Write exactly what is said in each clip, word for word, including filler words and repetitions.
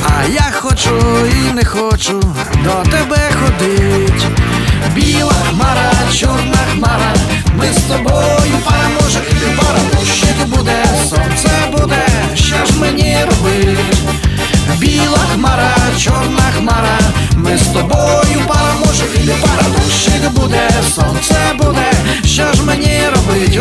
А я хочу і не хочу до тебе ходить. Біла хмара, чорна хмара, ми з тобою пара, може і пара, дощик буде, сонце буде, що ж мені робить? Біла хмара, чорна хмара, ми з тобою пара, може і пара, дощик буде, сонце буде, що ж мені робить?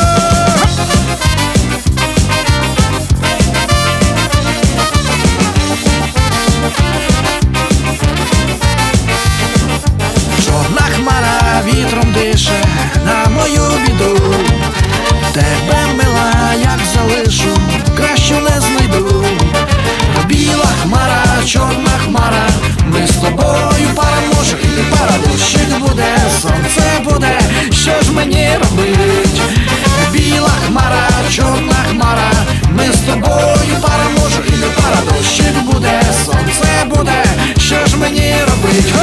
Чорна хмара вітром дише на мою біду. Тебе, мила, як залишу, кращу не знайду. Біла хмара, чорна хмара, ми з тобою пара, може і пара, дощик буде, сонце буде, що ж мені робить? Біла хмара, чорна хмара, ми з тобою пара, може і пара, дощик буде, сонце буде, що ж мені робить?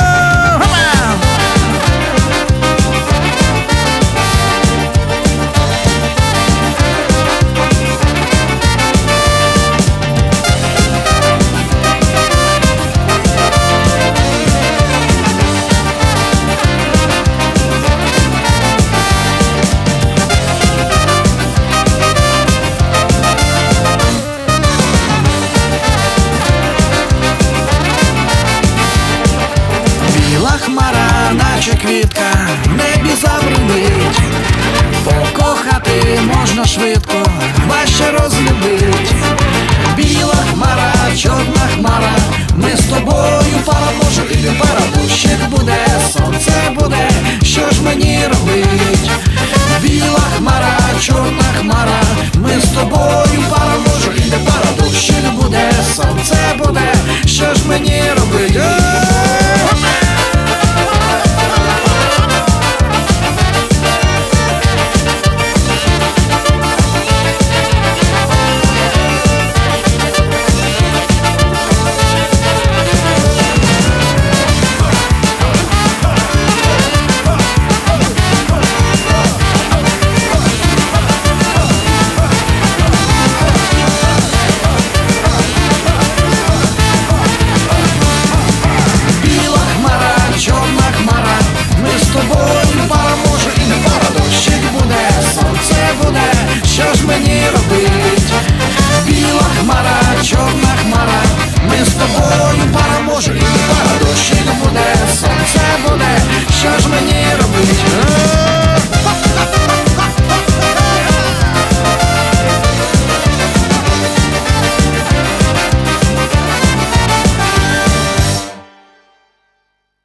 Хмара, наче квітка, в небі забринить. Покохати можна швидко, важче розлюбить. Біла хмара, чорна хмара, ми з тобою пара, може і пара, дощик буде, сонце